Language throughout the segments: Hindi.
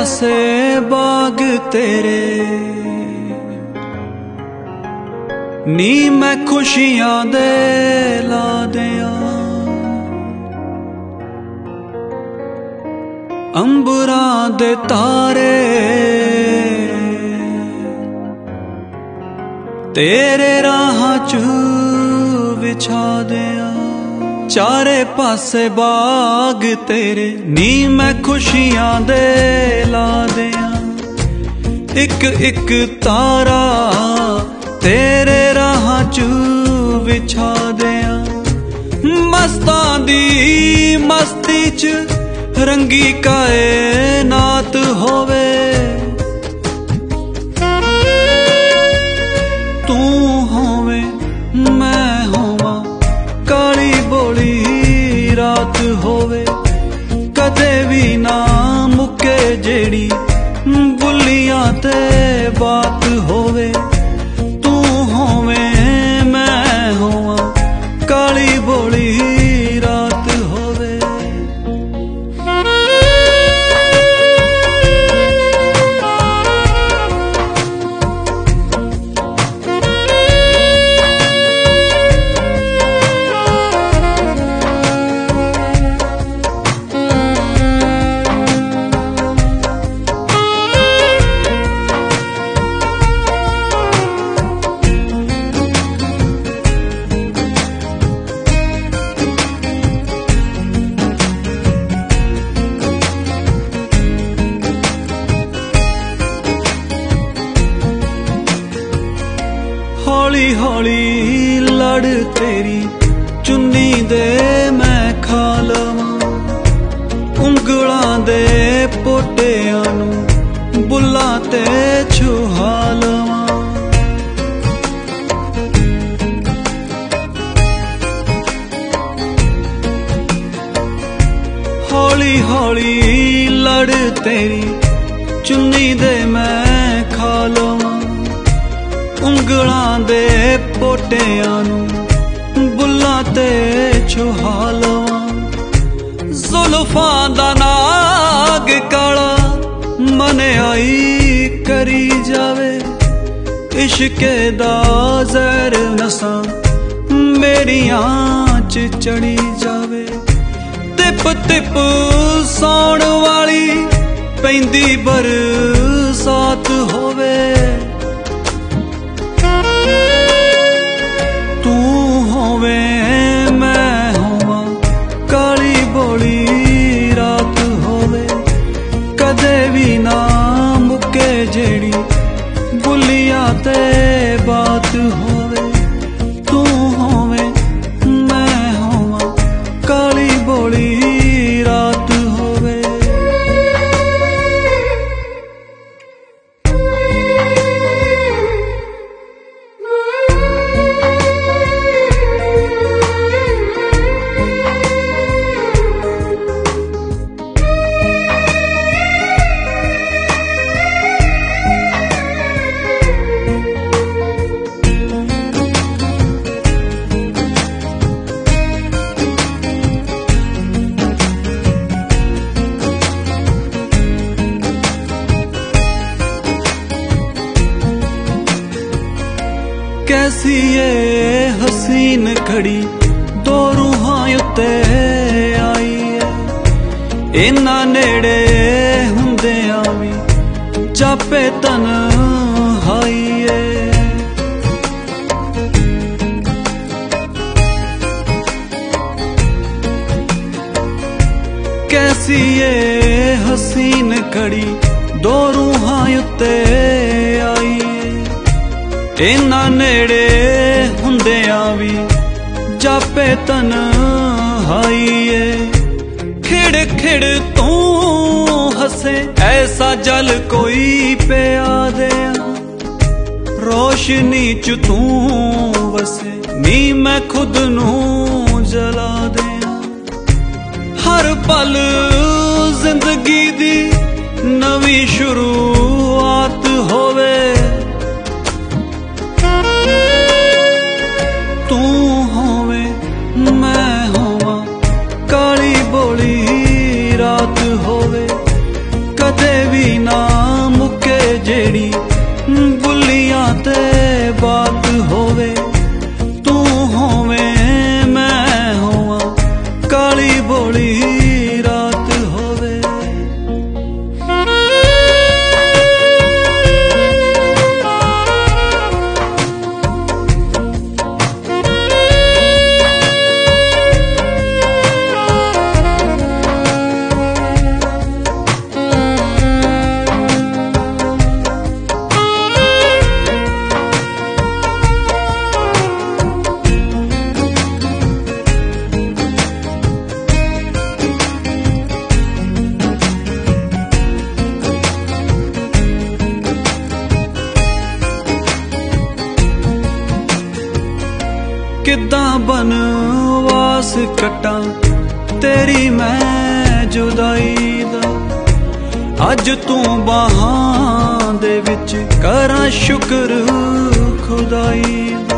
पासे बाग तेरे नी मैं खुशियां दे ला दिया। अंबरां दे तारे तेरे राहां च विछा दिया। चारे पासे बाग तेरे नी मैं खुशियां दे ला दिया। एक एक तारा तेरे राहां च विछा दिया। मस्तां दी मस्ती च रंगी कायनात होवे। तू होवे मैं होवां काली बोली रात होवे। कदे भी ना मुके जेड़ी बुलियां ते बात होवे। तू होवे मैं होवां काली बोली रात होवे। हौली हौली लड़ तेरी चुन्नी दे मैं खा लवां। उंगलां दे पोटियां नूं बुल्लां ते छुहा लवां। हौली हौली लड़ तेरी चुन्नी दे मैं खा लवां। उंगलां दे पोटियां नूं बुल्लां ते छुहा लवां। जुल्फां दा नाग काला मने आई करी जावे। इश्के दा ज़हर नसां मेरियां च चढ़ी जावे। तिप तिप सौण वाली पैंदी बरसात होवे। तू होवे मैं होवां काली बोली रात होवे। कदे भी ना मुके जेड़ी बुलियां ते बात होवे। तू होवे मैं होवां काली बोली रात होवे। कैसी ये हसीन खड़ी दो रूहां उत्ते आई है। इन्ना नेड़े हुंदियां वी जापे तन्हाई है। कैसी ये हसीन खड़ी दो रूहां उत्ते आई है। इन्ना नेड़े हुंदियां वी जापे तन्हाई है। खिड़ खिड़ तू हसे ऐसा जल कोई पिया दिया। रोशनी च तू वसे नी मैं खुद नूं जला दिया। हर पल जिंदगी दी नवी शुरुआत होवे। तू होवे मैं होवां काली बोली रात होवे। कदे भी जेड़ी बुलियां ते बात होवे। तू होवे मैं होवा काली बोली रात होवे। किद्दां बनवास कट्टा तेरी मैं जुदाई दा। अज तू बाहां दे विच करां शुक्र खुदाई दा।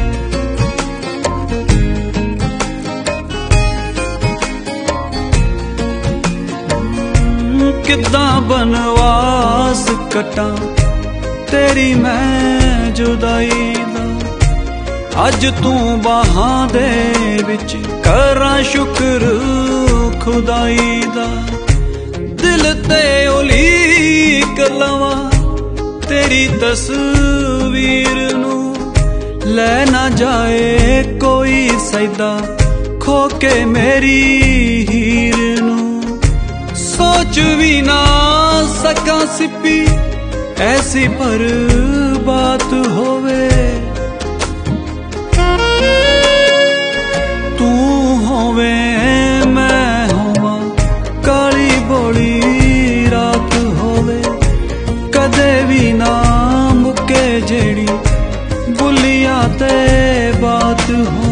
किद्दां बनवास कट्टा तेरी मैं जुदाई दा। अज तू बाहां दे विच करां शुक्र खुदाई दा। दिल ते उलीक लवां तेरी तस्वीर नू, लै ना जाए कोई सैदा खो के मेरी हीर नू। सोच भी ना सकां सिप्पी ऐसी पर बात होवे। तू होवे मैं होवा काली बोली रात होवे। कदे भी ना मुके जेड़ी बुलियां ते बात हो।